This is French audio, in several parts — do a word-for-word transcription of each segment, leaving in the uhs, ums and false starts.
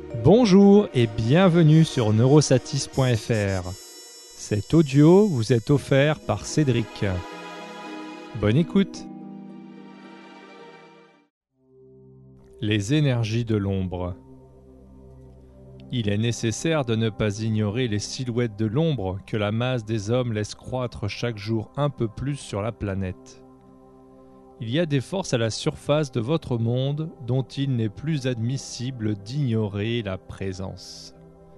Bonjour et bienvenue sur neurosatis point f r. Cet audio vous est offert par Cédric. Bonne écoute. Les énergies de l'ombre. Il est nécessaire de ne pas ignorer les silhouettes de l'ombre que la masse des hommes laisse croître chaque jour un peu plus sur la planète. Il y a des forces à la surface de votre monde dont il n'est plus admissible d'ignorer la présence.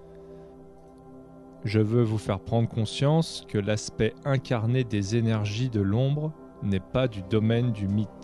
Je veux vous faire prendre conscience que l'aspect incarné des énergies de l'ombre n'est pas du domaine du mythe.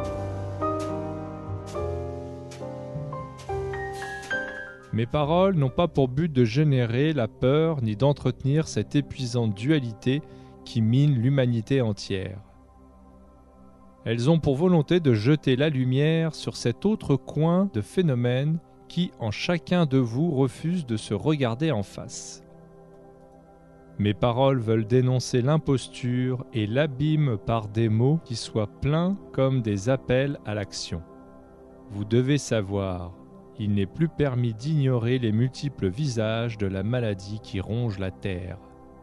Mes paroles n'ont pas pour but de générer la peur ni d'entretenir cette épuisante dualité qui mine l'humanité entière. Elles ont pour volonté de jeter la lumière sur cet autre coin de phénomènes qui, en chacun de vous, refuse de se regarder en face. Mes paroles veulent dénoncer l'imposture et l'abîme par des mots qui soient pleins comme des appels à l'action. Vous devez savoir, il n'est plus permis d'ignorer les multiples visages de la maladie qui ronge la terre.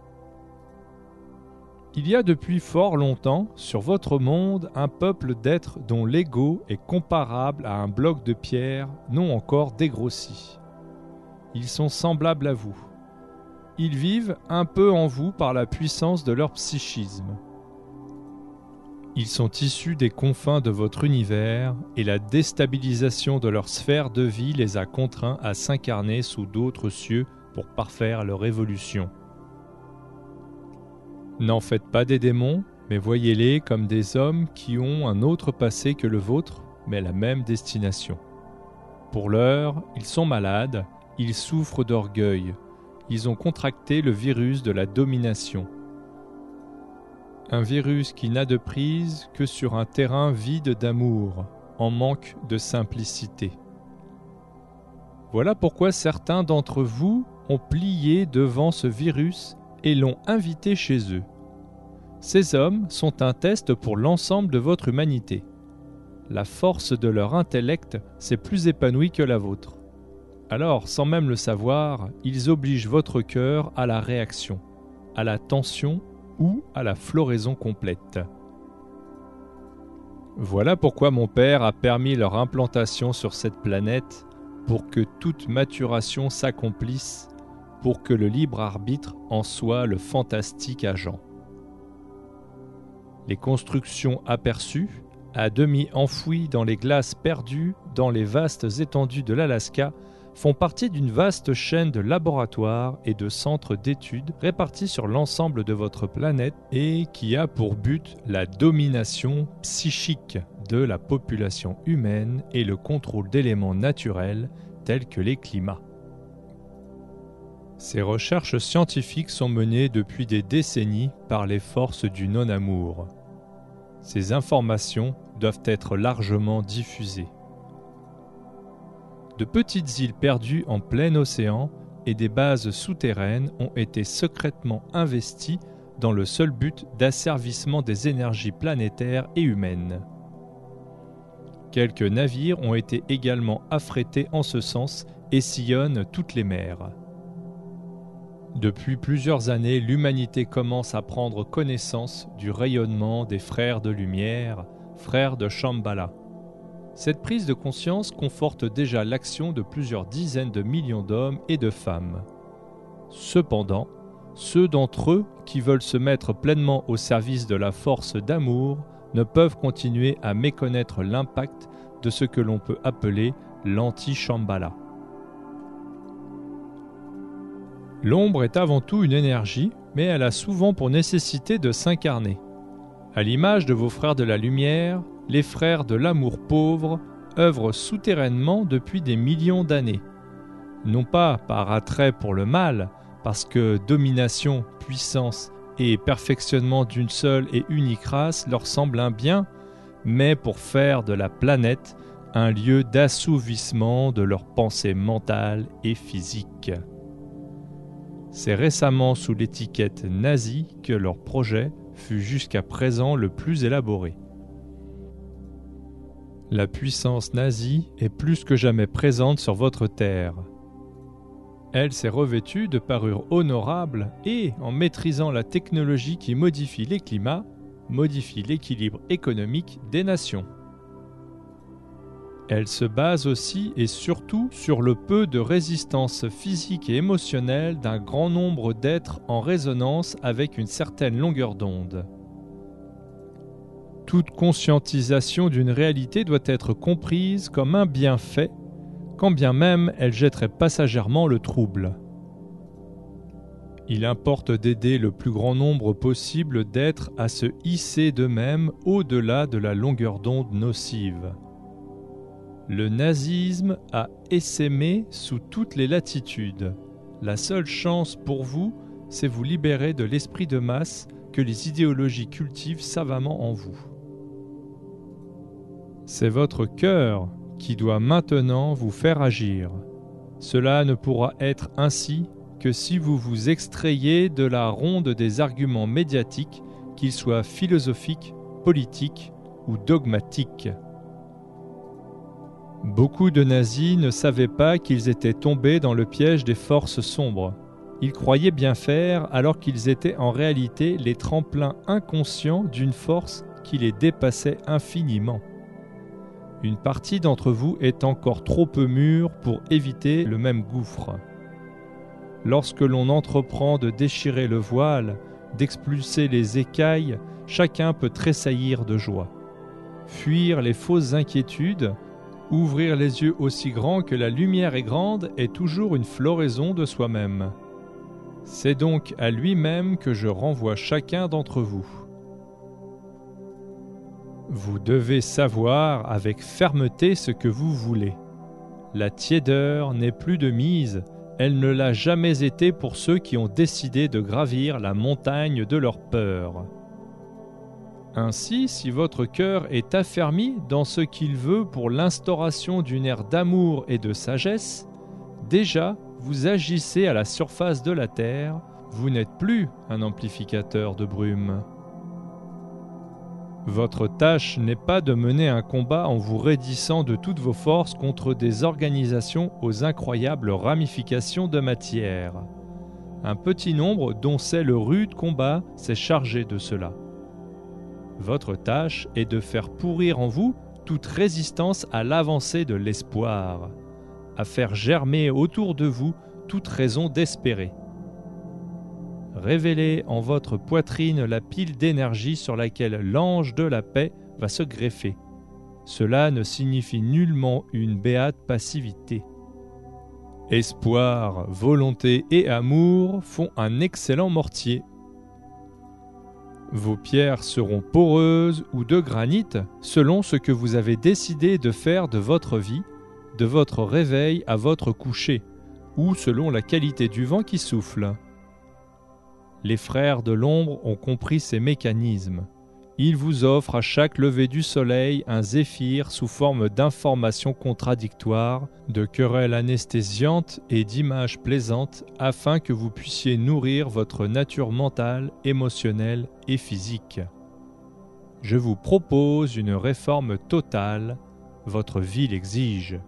Il y a depuis fort longtemps, sur votre monde, un peuple d'êtres dont l'ego est comparable à un bloc de pierre non encore dégrossi. Ils sont semblables à vous. Ils vivent un peu en vous par la puissance de leur psychisme. Ils sont issus des confins de votre univers et la déstabilisation de leur sphère de vie les a contraints à s'incarner sous d'autres cieux pour parfaire leur évolution. N'en faites pas des démons, mais voyez-les comme des hommes qui ont un autre passé que le vôtre, mais la même destination. Pour l'heure, ils sont malades, ils souffrent d'orgueil, ils ont contracté le virus de la domination. Un virus qui n'a de prise que sur un terrain vide d'amour, en manque de simplicité. Voilà pourquoi certains d'entre vous ont plié devant ce virus et l'ont invité chez eux. Ces hommes sont un test pour l'ensemble de votre humanité. La force de leur intellect s'est plus épanouie que la vôtre. Alors, sans même le savoir, ils obligent votre cœur à la réaction, à la tension ou à la floraison complète. Voilà pourquoi mon Père a permis leur implantation sur cette planète pour que toute maturation s'accomplisse, pour que le libre arbitre en soit le fantastique agent. Les constructions aperçues, à demi enfouies dans les glaces perdues dans les vastes étendues de l'Alaska, font partie d'une vaste chaîne de laboratoires et de centres d'études répartis sur l'ensemble de votre planète et qui a pour but la domination psychique de la population humaine et le contrôle d'éléments naturels tels que les climats. Ces recherches scientifiques sont menées depuis des décennies par les forces du non-amour. Ces informations doivent être largement diffusées. De petites îles perdues en plein océan et des bases souterraines ont été secrètement investies dans le seul but d'asservissement des énergies planétaires et humaines. Quelques navires ont été également affrétés en ce sens et sillonnent toutes les mers. Depuis plusieurs années, l'humanité commence à prendre connaissance du rayonnement des frères de lumière, frères de Shambhala. Cette prise de conscience conforte déjà l'action de plusieurs dizaines de millions d'hommes et de femmes. Cependant, ceux d'entre eux qui veulent se mettre pleinement au service de la force d'amour ne peuvent continuer à méconnaître l'impact de ce que l'on peut appeler l'anti-Shambhala. L'ombre est avant tout une énergie, mais elle a souvent pour nécessité de s'incarner. À l'image de vos frères de la lumière, les frères de l'amour pauvre œuvrent souterrainement depuis des millions d'années. Non pas par attrait pour le mal, parce que domination, puissance et perfectionnement d'une seule et unique race leur semblent un bien, mais pour faire de la planète un lieu d'assouvissement de leurs pensées mentales et physiques. C'est récemment sous l'étiquette nazie que leur projet fut jusqu'à présent le plus élaboré. La puissance nazie est plus que jamais présente sur votre terre. Elle s'est revêtue de parures honorables et, en maîtrisant la technologie qui modifie les climats, modifie l'équilibre économique des nations. Elle se base aussi et surtout sur le peu de résistance physique et émotionnelle d'un grand nombre d'êtres en résonance avec une certaine longueur d'onde. Toute conscientisation d'une réalité doit être comprise comme un bienfait, quand bien même elle jetterait passagèrement le trouble. Il importe d'aider le plus grand nombre possible d'êtres à se hisser d'eux-mêmes au-delà de la longueur d'onde nocive. Le nazisme a essaimé sous toutes les latitudes. La seule chance pour vous, c'est vous libérer de l'esprit de masse que les idéologies cultivent savamment en vous. C'est votre cœur qui doit maintenant vous faire agir. Cela ne pourra être ainsi que si vous vous extrayez de la ronde des arguments médiatiques, qu'ils soient philosophiques, politiques ou dogmatiques. Beaucoup de nazis ne savaient pas qu'ils étaient tombés dans le piège des forces sombres. Ils croyaient bien faire alors qu'ils étaient en réalité les tremplins inconscients d'une force qui les dépassait infiniment. Une partie d'entre vous est encore trop peu mûre pour éviter le même gouffre. Lorsque l'on entreprend de déchirer le voile, d'expulser les écailles, chacun peut tressaillir de joie. Fuir les fausses inquiétudes, ouvrir les yeux aussi grands que la lumière est grande est toujours une floraison de soi-même. C'est donc à lui-même que je renvoie chacun d'entre vous. Vous devez savoir avec fermeté ce que vous voulez. La tiédeur n'est plus de mise, elle ne l'a jamais été pour ceux qui ont décidé de gravir la montagne de leur peur. Ainsi, si votre cœur est affermi dans ce qu'il veut pour l'instauration d'une ère d'amour et de sagesse, déjà vous agissez à la surface de la terre, vous n'êtes plus un amplificateur de brume. Votre tâche n'est pas de mener un combat en vous raidissant de toutes vos forces contre des organisations aux incroyables ramifications de matière. Un petit nombre dont c'est le rude combat s'est chargé de cela. Votre tâche est de faire pourrir en vous toute résistance à l'avancée de l'espoir, à faire germer autour de vous toute raison d'espérer. Révélez en votre poitrine la pile d'énergie sur laquelle l'ange de la paix va se greffer. Cela ne signifie nullement une béate passivité. Espoir, volonté et amour font un excellent mortier. Vos pierres seront poreuses ou de granit selon ce que vous avez décidé de faire de votre vie, de votre réveil à votre coucher, ou selon la qualité du vent qui souffle. Les frères de l'ombre ont compris ces mécanismes. Ils vous offrent à chaque lever du soleil un zéphyr sous forme d'informations contradictoires, de querelles anesthésiantes et d'images plaisantes afin que vous puissiez nourrir votre nature mentale, émotionnelle et physique. Je vous propose une réforme totale, votre vie l'exige.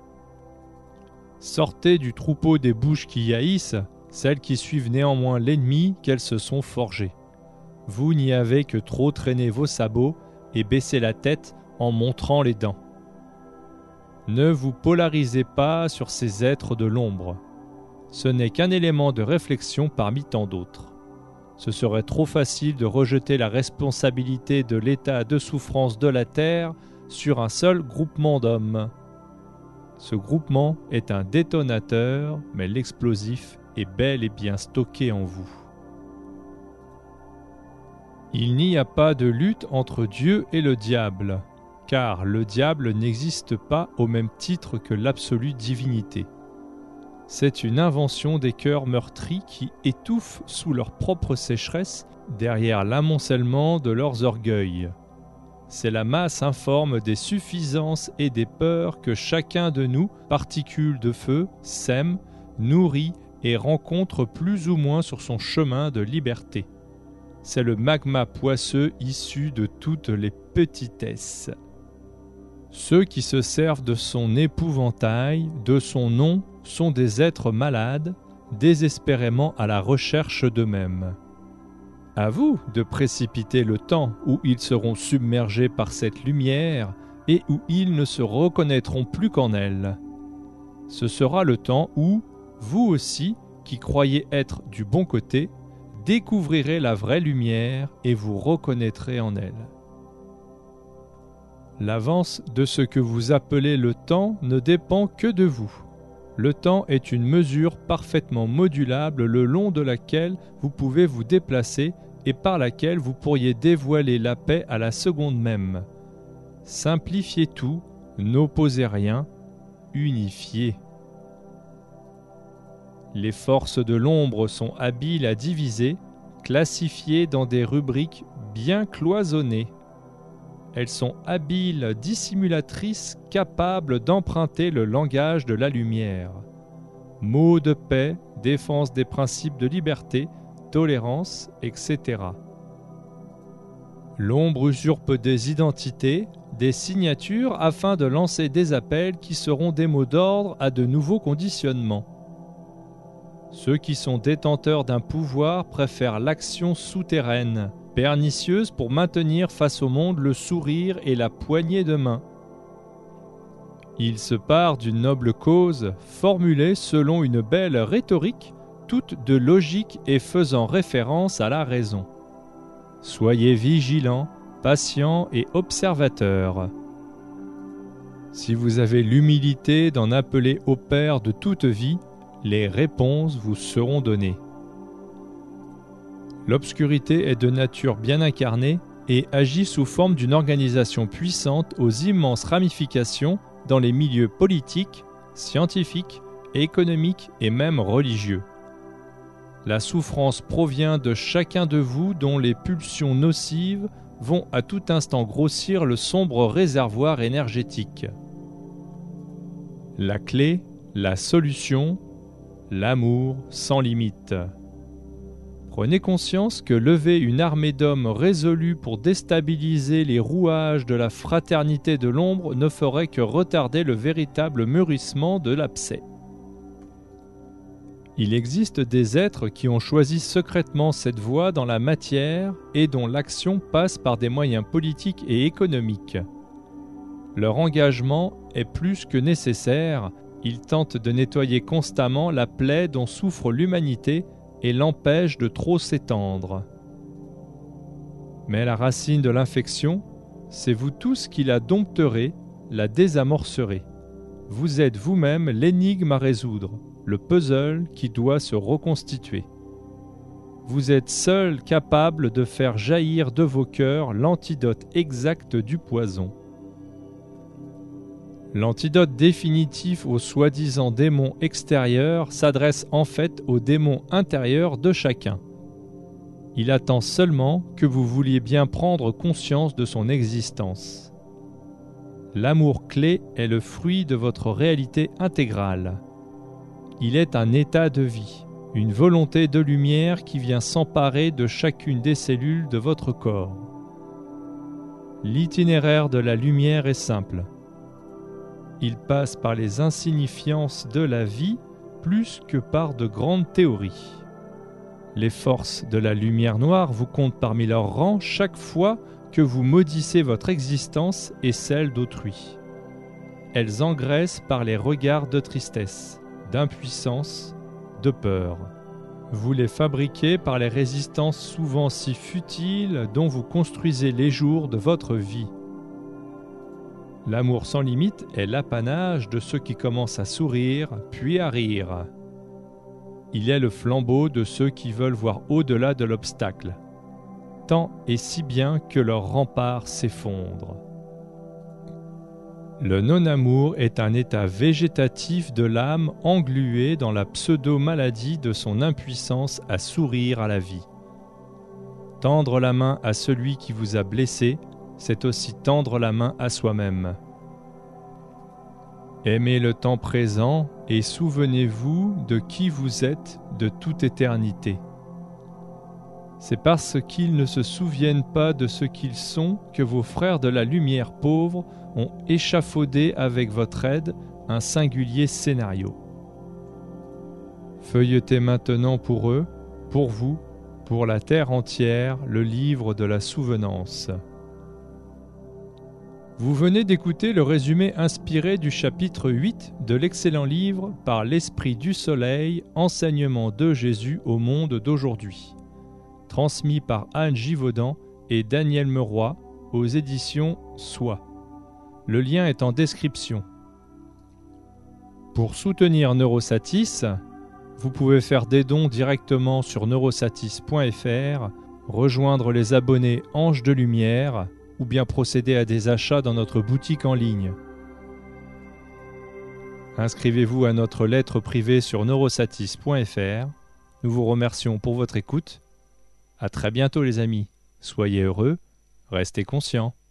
Sortez du troupeau des bouches qui haïssent, celles qui suivent néanmoins l'ennemi qu'elles se sont forgées. Vous n'y avez que trop traîné vos sabots et baissé la tête en montrant les dents. Ne vous polarisez pas sur ces êtres de l'ombre. Ce n'est qu'un élément de réflexion parmi tant d'autres. Ce serait trop facile de rejeter la responsabilité de l'état de souffrance de la Terre sur un seul groupement d'hommes. Ce groupement est un détonateur, mais l'explosif est bel et bien stocké en vous. Il n'y a pas de lutte entre Dieu et le diable, car le diable n'existe pas au même titre que l'absolue divinité. C'est une invention des cœurs meurtris qui étouffent sous leur propre sécheresse derrière l'amoncellement de leurs orgueils. C'est la masse informe des suffisances et des peurs que chacun de nous, particules de feu, sème, nourrit et rencontre plus ou moins sur son chemin de liberté. C'est le magma poisseux issu de toutes les petitesses. Ceux qui se servent de son épouvantail, de son nom, sont des êtres malades, désespérément à la recherche d'eux-mêmes. À vous de précipiter le temps où ils seront submergés par cette lumière et où ils ne se reconnaîtront plus qu'en elle. Ce sera le temps où, vous aussi, qui croyez être du bon côté, découvrirez la vraie lumière et vous reconnaîtrez en elle. L'avance de ce que vous appelez le temps ne dépend que de vous. Le temps est une mesure parfaitement modulable le long de laquelle vous pouvez vous déplacer et par laquelle vous pourriez dévoiler la paix à la seconde même. Simplifiez tout, n'opposez rien, unifiez. Les forces de l'ombre sont habiles à diviser, classifiées dans des rubriques bien cloisonnées. Elles sont habiles dissimulatrices capables d'emprunter le langage de la lumière. Mots de paix, défense des principes de liberté, tolérance, et cetera. L'ombre usurpe des identités, des signatures afin de lancer des appels qui seront des mots d'ordre à de nouveaux conditionnements. Ceux qui sont détenteurs d'un pouvoir préfèrent l'action souterraine, pernicieuse pour maintenir face au monde le sourire et la poignée de main. Ils se parent d'une noble cause, formulée selon une belle rhétorique, toute de logique et faisant référence à la raison. Soyez vigilants, patients et observateurs. Si vous avez l'humilité d'en appeler au Père de toute vie, les réponses vous seront données. L'obscurité est de nature bien incarnée et agit sous forme d'une organisation puissante aux immenses ramifications dans les milieux politiques, scientifiques, économiques et même religieux. La souffrance provient de chacun de vous dont les pulsions nocives vont à tout instant grossir le sombre réservoir énergétique. La clé, la solution, l'amour sans limite. Prenez conscience que lever une armée d'hommes résolus pour déstabiliser les rouages de la fraternité de l'ombre ne ferait que retarder le véritable mûrissement de l'abcès. Il existe des êtres qui ont choisi secrètement cette voie dans la matière et dont l'action passe par des moyens politiques et économiques. Leur engagement est plus que nécessaire, ils tentent de nettoyer constamment la plaie dont souffre l'humanité et l'empêche de trop s'étendre. Mais la racine de l'infection, c'est vous tous qui la dompterez, la désamorcerez. Vous êtes vous-même l'énigme à résoudre, le puzzle qui doit se reconstituer. Vous êtes seul capable de faire jaillir de vos cœurs l'antidote exact du poison. L'antidote définitif aux soi-disant démons extérieurs s'adresse en fait aux démons intérieurs de chacun. Il attend seulement que vous vouliez bien prendre conscience de son existence. L'amour clé est le fruit de votre réalité intégrale. Il est un état de vie, une volonté de lumière qui vient s'emparer de chacune des cellules de votre corps. L'itinéraire de la lumière est simple. Il passe par les insignifiances de la vie plus que par de grandes théories. Les forces de la lumière noire vous comptent parmi leurs rangs chaque fois que vous maudissez votre existence et celle d'autrui. Elles engraissent par les regards de tristesse, d'impuissance, de peur. Vous les fabriquez par les résistances souvent si futiles dont vous construisez les jours de votre vie. L'amour sans limite est l'apanage de ceux qui commencent à sourire, puis à rire. Il est le flambeau de ceux qui veulent voir au-delà de l'obstacle, tant et si bien que leur rempart s'effondre. Le non-amour est un état végétatif de l'âme engluée dans la pseudo-maladie de son impuissance à sourire à la vie. Tendre la main à celui qui vous a blessé, c'est aussi tendre la main à soi-même. Aimez le temps présent et souvenez-vous de qui vous êtes de toute éternité. C'est parce qu'ils ne se souviennent pas de ce qu'ils sont que vos frères de la lumière pauvre ont échafaudé avec votre aide un singulier scénario. Feuilletez maintenant pour eux, pour vous, pour la terre entière, le livre de la souvenance. Vous venez d'écouter le résumé inspiré du chapitre huit de l'excellent livre « Par l'Esprit du Soleil, enseignement de Jésus au monde d'aujourd'hui », transmis par Anne Givaudan et Daniel Meroy aux éditions Soi. Le lien est en description. Pour soutenir Neurosatis, vous pouvez faire des dons directement sur neurosatis point f r, rejoindre les abonnés Anges de Lumière ou bien procéder à des achats dans notre boutique en ligne. Inscrivez-vous à notre lettre privée sur neurosatis point f r. Nous vous remercions pour votre écoute. À très bientôt les amis. Soyez heureux, restez conscients.